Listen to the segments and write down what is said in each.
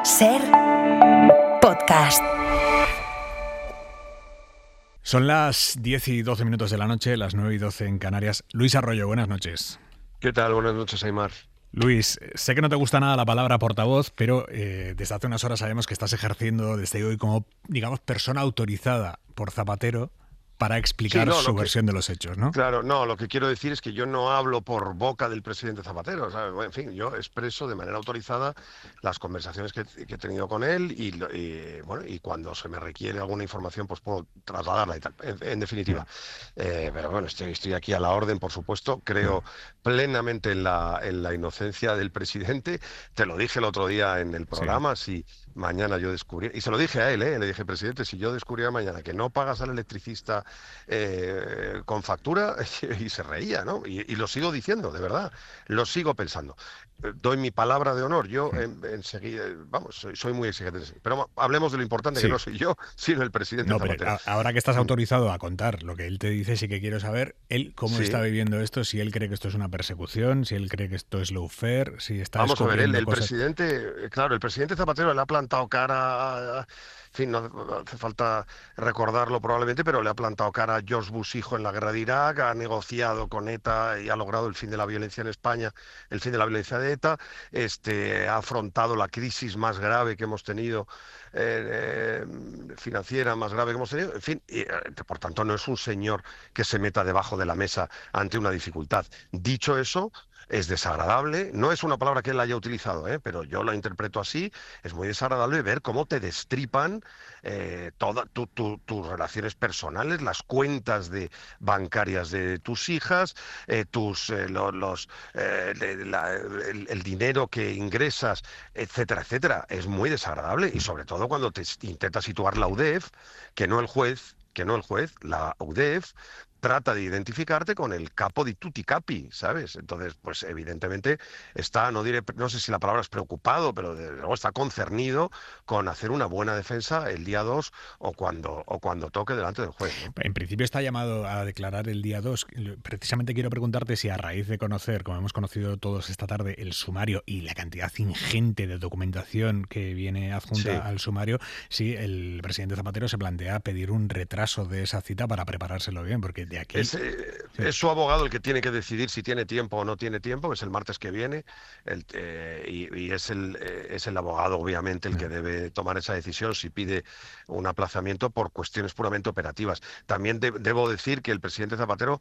Ser podcast. Son las 10 y 12 minutos de la noche, las 9 y 12 en Canarias. Luis Arroyo, buenas noches. ¿Qué tal? Buenas noches, Aimar. Luis, sé que no te gusta nada la palabra portavoz, pero desde hace unas horas sabemos que estás ejerciendo desde hoy como, digamos, persona autorizada por Zapatero para explicar su versión de los hechos, ¿no? Claro, no, lo que quiero decir es que yo no hablo por boca del presidente Zapatero, ¿sabes? Bueno, en fin, yo expreso de manera autorizada las conversaciones que he tenido con él y cuando se me requiere alguna información, pues puedo trasladarla y tal, en definitiva. Pero bueno, estoy aquí a la orden, por supuesto. Creo plenamente en la inocencia del presidente. Te lo dije el otro día en el programa, si mañana yo descubriera, y se lo dije a él, le dije, presidente, si yo descubriera mañana que no pagas al electricista con factura, y se reía, ¿no? Y lo sigo diciendo, de verdad, lo sigo pensando. Doy mi palabra de honor, yo enseguida, vamos, soy muy exigente. Pero hablemos de lo importante, que no soy yo, sino el presidente Zapatero. Pero ahora que estás autorizado a contar lo que él te dice, sí que quiero saber él cómo está viviendo esto, si él cree que esto es una persecución, si él cree que esto es lawfare, si está Vamos a ver, el cosas... presidente, claro, el presidente Zapatero le ha plantado cara, en fin, no hace falta recordarlo probablemente, pero le ha plantado cara a George Bush hijo en la guerra de Irak, ha negociado con ETA y ha logrado el fin de la violencia en España, el fin de la violencia de ETA, ha afrontado la crisis más grave que hemos tenido, financiera más grave que hemos tenido, en fin, por tanto no es un señor que se meta debajo de la mesa ante una dificultad. Dicho eso, es desagradable, no es una palabra que él haya utilizado, pero yo la interpreto así, es muy desagradable ver cómo te destripan todas tus relaciones personales, las cuentas bancarias de tus hijas, el dinero que ingresas, etcétera, etcétera. Es muy desagradable y sobre todo cuando te intenta situar la UDEF, que no el juez, la UDEF trata de identificarte con el capo di tutti capi, ¿sabes? Entonces, pues evidentemente está, no sé si la palabra es preocupado, pero desde luego está concernido con hacer una buena defensa el día 2 o cuando toque delante del juez, ¿no? En principio está llamado a declarar el día 2. Precisamente quiero preguntarte si a raíz de conocer, como hemos conocido todos esta tarde, el sumario y la cantidad ingente de documentación que viene adjunta al sumario, si el presidente Zapatero se plantea pedir un retraso de esa cita para preparárselo bien, porque de aquí... Es su abogado el que tiene que decidir si tiene tiempo o no tiene tiempo, que es el martes que viene, y es el abogado, obviamente, el que debe tomar esa decisión si pide un aplazamiento por cuestiones puramente operativas. También debo decir que el presidente Zapatero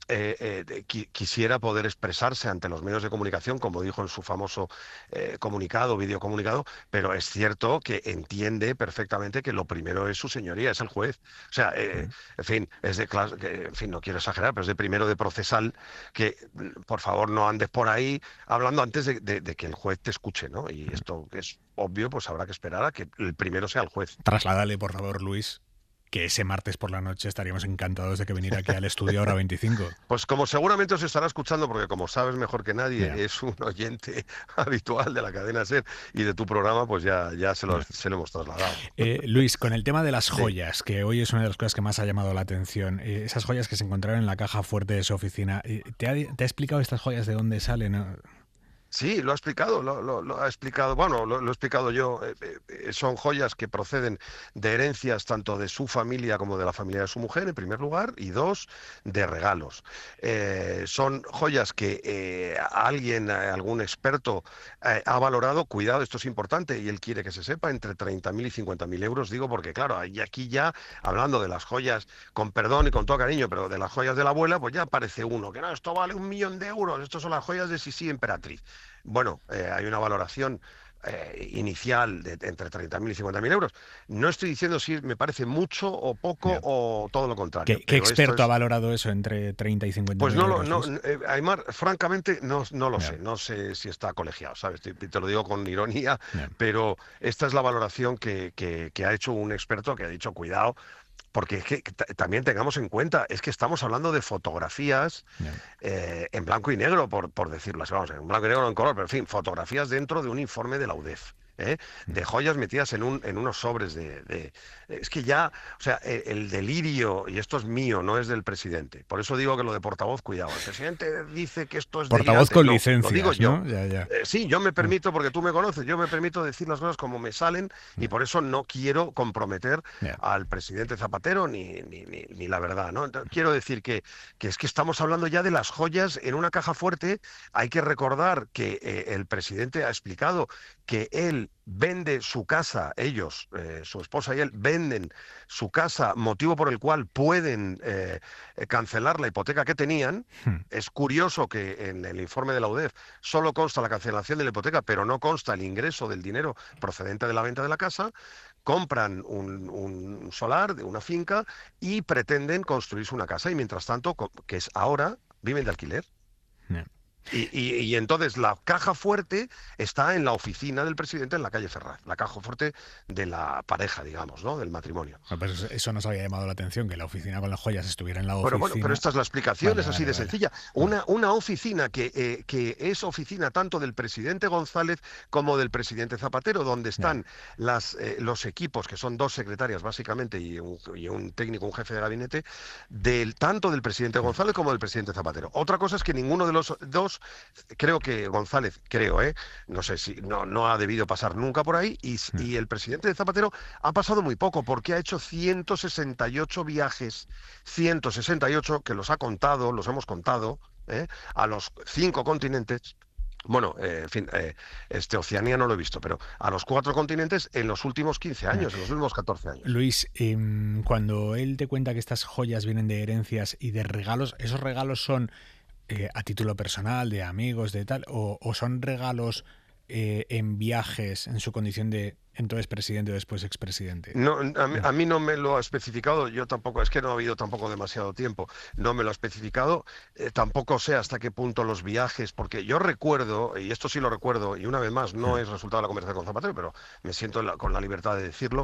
quisiera poder expresarse ante los medios de comunicación, como dijo en su famoso videocomunicado, pero es cierto que entiende perfectamente que lo primero es su señoría, es el juez. O sea, en fin, es de clase, en fin, no quiero exagerar, pero es de primero de procesal que, por favor, no andes por ahí hablando antes de que el juez te escuche, ¿no? Y esto es obvio, pues habrá que esperar a que el primero sea el juez. Trasládale, por favor, Luis, que ese martes por la noche estaríamos encantados de que viniera aquí al estudio Hora 25. Pues como seguramente os estará escuchando, porque como sabes mejor que nadie, es un oyente habitual de la cadena SER y de tu programa, pues ya se lo hemos trasladado. Luis, con el tema de las joyas, que hoy es una de las cosas que más ha llamado la atención, esas joyas que se encontraron en la caja fuerte de su oficina, ¿te ha explicado estas joyas de dónde salen? Sí, lo ha explicado, lo ha explicado, bueno, lo he explicado yo. Son joyas que proceden de herencias tanto de su familia como de la familia de su mujer, en primer lugar, y dos, de regalos. Son joyas que algún experto ha valorado, cuidado, esto es importante, y él quiere que se sepa, entre 30.000 y 50.000 euros, digo, porque claro, y aquí ya, hablando de las joyas, con perdón y con todo cariño, pero de las joyas de la abuela, pues ya aparece uno, que no, esto vale 1.000.000 de euros, estos son las joyas de Sisi Emperatriz. Bueno, hay una valoración inicial de entre 30.000 y 50.000 euros. No estoy diciendo si me parece mucho o poco o todo lo contrario. ¿Qué experto ha valorado eso entre 30 y 50.000 pues euros? Aimar, francamente, no lo sé. No sé si está colegiado, ¿sabes? Te lo digo con ironía, pero esta es la valoración que ha hecho un experto que ha dicho, cuidado, porque es que también tengamos en cuenta, es que estamos hablando de fotografías en blanco y negro, por decirlo así, vamos, en blanco y negro o en color, pero en fin, fotografías dentro de un informe de la UDEF. de joyas metidas en unos sobres Es que ya, o sea, el delirio, y esto es mío, no es del presidente. Por eso digo que lo de portavoz, cuidado. El presidente dice que esto es Portavoz delirante. con No, lo digo licencias, yo. ¿no? Ya, ya. Sí, yo me permito, porque tú me conoces, yo me permito decir las cosas como me salen y por eso no quiero comprometer Ya. al presidente Zapatero ni la verdad, ¿no? Entonces, quiero decir que es que estamos hablando ya de las joyas en una caja fuerte. Hay que recordar que el presidente ha explicado que él vende su casa, ellos, su esposa y él, venden su casa, motivo por el cual pueden cancelar la hipoteca que tenían. Hmm. Es curioso que en el informe de la UDEF solo consta la cancelación de la hipoteca, pero no consta el ingreso del dinero procedente de la venta de la casa. Compran un solar de una finca y pretenden construirse una casa y mientras tanto, que es ahora, viven de alquiler. Ya. Y entonces la caja fuerte está en la oficina del presidente en la calle Ferraz, la caja fuerte de la pareja, digamos, ¿no? Del matrimonio. Bueno, pues eso nos había llamado la atención, que la oficina con las joyas estuviera en la Bueno, oficina. pero esta es la explicación, Vale, es así vale, de vale. sencilla. Una oficina que es oficina tanto del presidente González como del presidente Zapatero, donde están los equipos, que son dos secretarias básicamente y un técnico, un jefe de gabinete, tanto del presidente González como del presidente Zapatero. Otra cosa es que ninguno de los dos, creo que González, no sé si no ha debido pasar nunca por ahí, y el presidente de Zapatero ha pasado muy poco, porque ha hecho 168 viajes, 168 que los hemos contado, a los 5 continentes. Bueno, en fin, Oceanía no lo he visto, pero a los 4 continentes en los últimos 15 años, en los últimos 14 años. Luis, cuando él te cuenta que estas joyas vienen de herencias y de regalos, ¿esos regalos son a título personal, de amigos, de tal, o son regalos en viajes en su condición de entonces presidente o después expresidente? No, a mí no me lo ha especificado, yo tampoco, es que no ha habido tampoco demasiado tiempo, no me lo ha especificado, tampoco sé hasta qué punto los viajes, porque yo recuerdo, y esto sí lo recuerdo, y una vez más no es resultado de la conversación con Zapatero, pero me siento con la libertad de decirlo,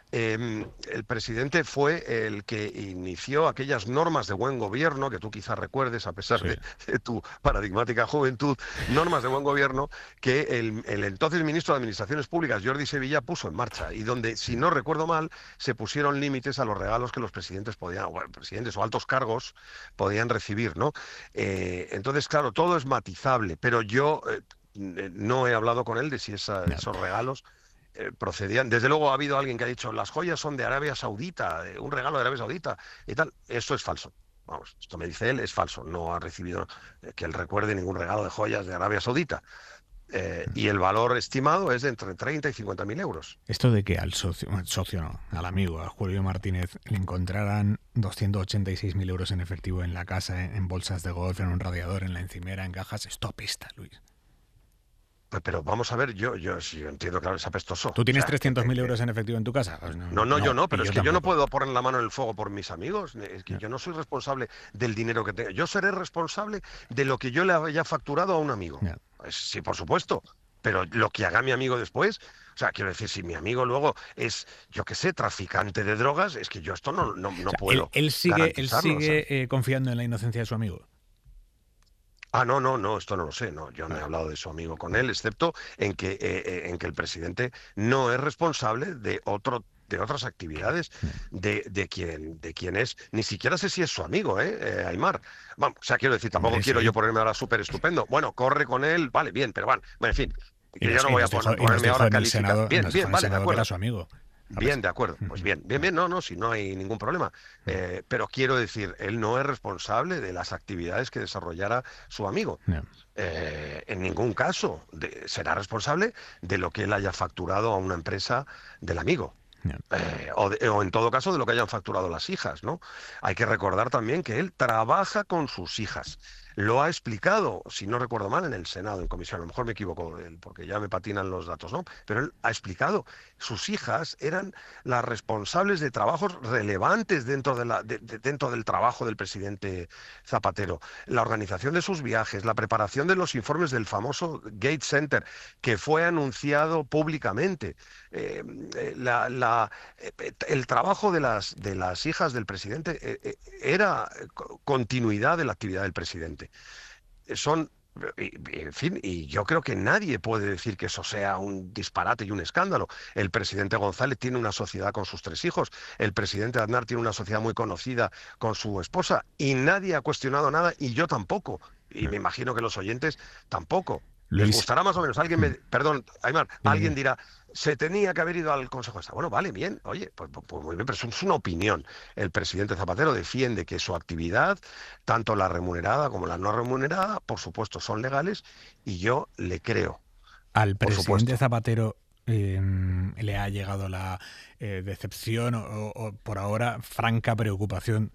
el presidente fue el que inició aquellas normas de buen gobierno, que tú quizás recuerdes, a pesar de tu paradigmática juventud, normas de buen gobierno, que el entonces ministro de Administraciones Públicas, Jordi Sevilla, puso en marcha y donde, si no recuerdo mal, se pusieron límites a los regalos que los presidentes presidentes o altos cargos podían recibir, ¿no? Entonces, claro, todo es matizable, pero yo no he hablado con él de si esos regalos procedían. Desde luego ha habido alguien que ha dicho, las joyas son de Arabia Saudita, un regalo de Arabia Saudita y tal. Esto es falso. Vamos, esto me dice él, es falso. No ha recibido que él recuerde ningún regalo de joyas de Arabia Saudita. Y el valor estimado es de entre 30 y 50.000 euros. Esto de que al socio no, al amigo, a Julio Martínez, le encontraran 286.000 euros en efectivo en la casa, en bolsas de golf, en un radiador, en la encimera, en cajas, esto apesta, Luis. Pero vamos a ver, yo entiendo, claro, es apestoso. ¿Tú tienes 300.000 euros en efectivo en tu casa? Pues no, yo no, pero es que yo no tampoco. puedo poner la mano en el fuego por mis amigos. Es que yo no soy responsable del dinero que tengo. Yo seré responsable de lo que yo le haya facturado a un amigo. Sí, por supuesto. Pero lo que haga mi amigo después, o sea, quiero decir, si mi amigo luego es, yo qué sé, traficante de drogas, es que yo esto no O sea, puedo él garantizarlo, sigue confiando en la inocencia de su amigo. No, esto no lo sé, no, yo no he hablado de su amigo con él, excepto en que el presidente no es responsable de otras actividades de quien es, ni siquiera sé si es su amigo, Aimar. Vamos, o sea, quiero decir, tampoco quiero yo ponerme ahora súper estupendo. Bueno, corre con él, vale, bien, pero bueno, en fin, que yo no voy a ponerme ahora a calificar. Bien, vale, de acuerdo. Su amigo. Bien, de acuerdo, pues bien, no, si no hay ningún problema. Pero quiero decir, él no es responsable de las actividades que desarrollara su amigo. En ningún caso será responsable de lo que él haya facturado a una empresa del amigo. O en todo caso de lo que hayan facturado las hijas, ¿no? Hay que recordar también que él trabaja con sus hijas. Lo ha explicado, si no recuerdo mal, en el Senado, en comisión. A lo mejor me equivoco, porque ya me patinan los datos, ¿no? Pero él ha explicado, sus hijas eran las responsables de trabajos relevantes dentro del trabajo del presidente Zapatero. La organización de sus viajes, la preparación de los informes del famoso Gates Center, que fue anunciado públicamente. El trabajo de las hijas del presidente era continuidad de la actividad del presidente. Son En fin, y yo creo que nadie puede decir que eso sea un disparate y un escándalo. El presidente González tiene una sociedad con sus 3 hijos, el presidente Aznar tiene una sociedad muy conocida con su esposa, y nadie ha cuestionado nada, y yo tampoco. Y me imagino que los oyentes tampoco. Les Luis, gustará más o menos. Perdón, Aimar, dime, alguien dime. dirá, se tenía que haber ido al Consejo de Estado. Bueno, vale, bien, oye, pues muy bien, pero eso es una opinión. El presidente Zapatero defiende que su actividad, tanto la remunerada como la no remunerada, por supuesto, son legales, y yo le creo, Al por presidente supuesto. Zapatero le ha llegado la decepción o, por ahora, franca preocupación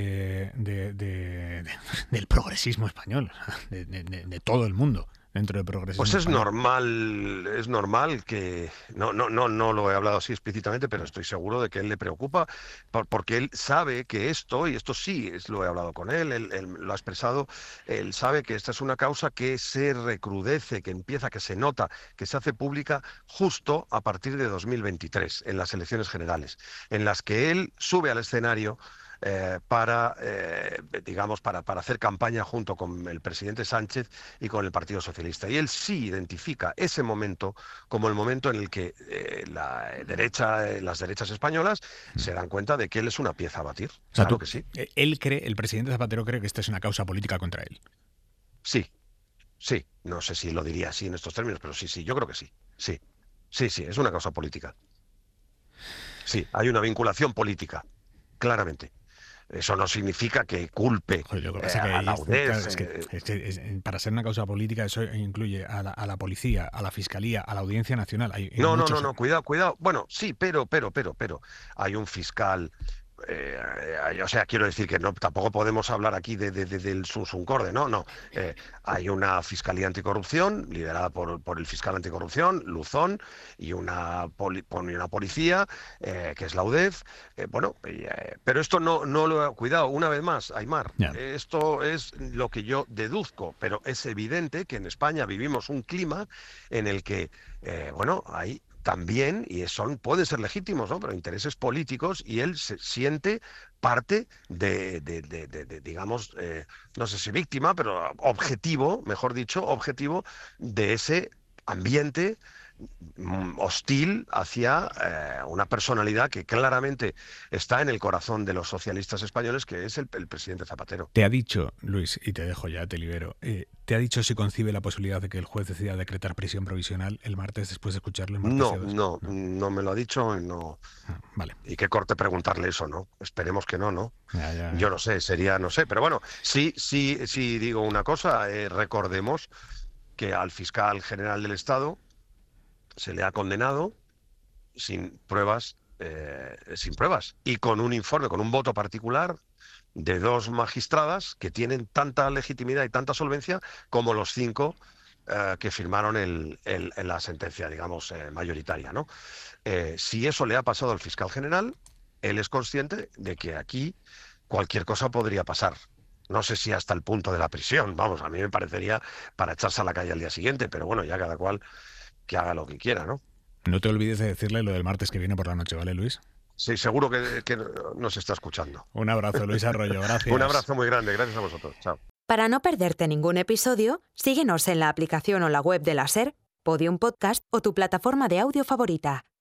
del progresismo español, de todo el mundo dentro del Pues progresismo español. es normal que no lo he hablado así explícitamente, pero estoy seguro de que él le preocupa, porque él sabe que esto, y esto sí, lo he hablado con él lo ha expresado, él sabe que esta es una causa que se recrudece, que empieza, que se nota, que se hace pública justo a partir de 2023, en las elecciones generales, en las que él sube al escenario digamos, para hacer campaña junto con el presidente Sánchez y con el Partido Socialista. Y él sí identifica ese momento como el momento en el que las derechas españolas se dan cuenta de que él es una pieza a batir. O sea, Claro que sí. el presidente Zapatero cree que esta es una causa política contra él. Sí, sí. No sé si lo diría así en estos términos, pero sí, yo creo que sí. Sí, sí, es una causa política. Sí, hay una vinculación política, claramente. Eso no significa que culpe Joder, lo que pasa a la claro, UDEF. para ser una causa política eso incluye a la policía, a la fiscalía, a la Audiencia Nacional. Hay muchos. No, cuidado. Bueno, sí, pero. Hay un fiscal. O sea, quiero decir que no, tampoco podemos hablar aquí del susuncorde, no. Hay una fiscalía anticorrupción liderada por el fiscal anticorrupción, Luzón, y una policía, que es la UDEF. Pero esto no lo. Cuidado, una vez más, Aimar. Ya. Esto es lo que yo deduzco, pero es evidente que en España vivimos un clima en el que, hay también, pueden ser legítimos, ¿no? Pero intereses políticos, y él se siente parte digamos, no sé si víctima, pero objetivo, mejor dicho, objetivo de ese ambiente hostil hacia una personalidad que claramente está en el corazón de los socialistas españoles, que es el presidente Zapatero. Te ha dicho, Luis, y te dejo ya, te libero, te ha dicho si concibe la posibilidad de que el juez decida decretar prisión provisional el martes después de escucharlo el martes No, día 2. no me lo ha dicho, y no. Vale. Y qué corte preguntarle eso, ¿no? Esperemos que no. Ya. Yo no sé, no sé, pero bueno, sí digo una cosa, recordemos que al fiscal general del Estado se le ha condenado sin pruebas, y con un informe, con un voto particular de 2 magistradas que tienen tanta legitimidad y tanta solvencia como los 5 que firmaron la sentencia, digamos, mayoritaria, ¿no? Si eso le ha pasado al fiscal general, él es consciente de que aquí cualquier cosa podría pasar. No sé si hasta el punto de la prisión, vamos, a mí me parecería para echarse a la calle al día siguiente, pero bueno, ya cada cual que haga lo que quiera, ¿no? No te olvides de decirle lo del martes que viene por la noche, ¿vale, Luis? Sí, seguro que nos está escuchando. Un abrazo, Luis Arroyo, gracias. Un abrazo muy grande, gracias a vosotros. Chao. Para no perderte ningún episodio, síguenos en la aplicación o la web de la SER, Podium Podcast o tu plataforma de audio favorita.